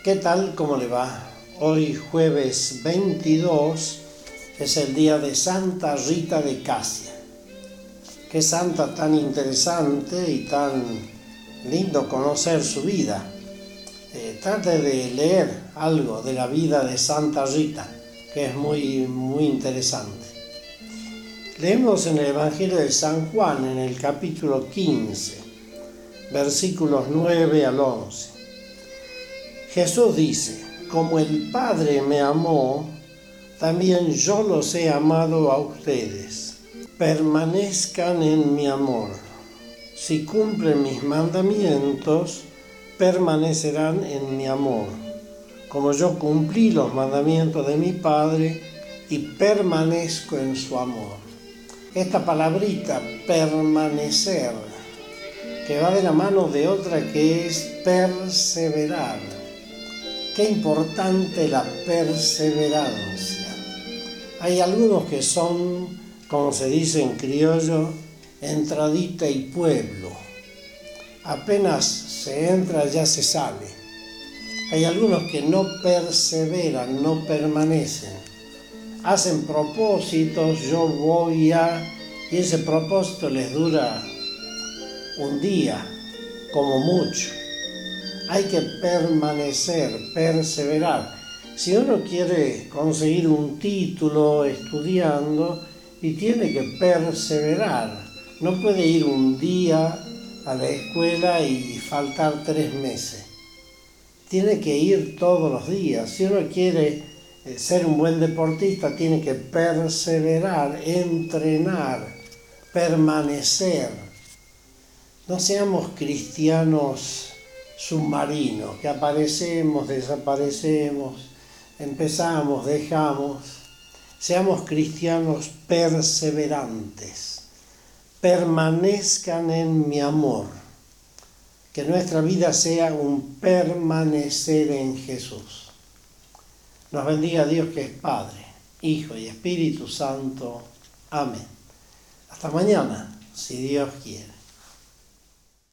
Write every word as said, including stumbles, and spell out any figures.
¿Qué tal? ¿Cómo le va? Hoy jueves veintidós es el día de Santa Rita de Casia. Qué santa tan interesante y tan lindo conocer su vida. Eh, trate de leer algo de la vida de Santa Rita, que es muy, muy interesante. Leemos en el Evangelio de San Juan, en el capítulo quince, versículos nueve al once. Jesús dice: como el Padre me amó, también yo los he amado a ustedes. Permanezcan en mi amor. Si cumplen mis mandamientos, permanecerán en mi amor, como yo cumplí los mandamientos de mi Padre y permanezco en su amor. Esta palabrita, permanecer, que va de la mano de otra que es perseverar. Qué importante la perseverancia. Hay algunos que son, como se dice en criollo, entradita y pueblo. Apenas se entra ya se sale. Hay algunos que no perseveran, no permanecen. Hacen propósitos, yo voy a... y ese propósito les dura un día, como mucho. Hay que permanecer, perseverar. Si uno quiere conseguir un título estudiando, y tiene que perseverar, no puede ir un día a la escuela y faltar tres meses. Tiene que ir todos los días. Si uno quiere ser un buen deportista, tiene que perseverar, entrenar, permanecer. No seamos cristianos submarinos, que aparecemos, desaparecemos, empezamos, dejamos. Seamos cristianos perseverantes. Permanezcan en mi amor. Que nuestra vida sea un permanecer en Jesús. Nos bendiga Dios, que es Padre, Hijo y Espíritu Santo. Amén. Hasta mañana, si Dios quiere.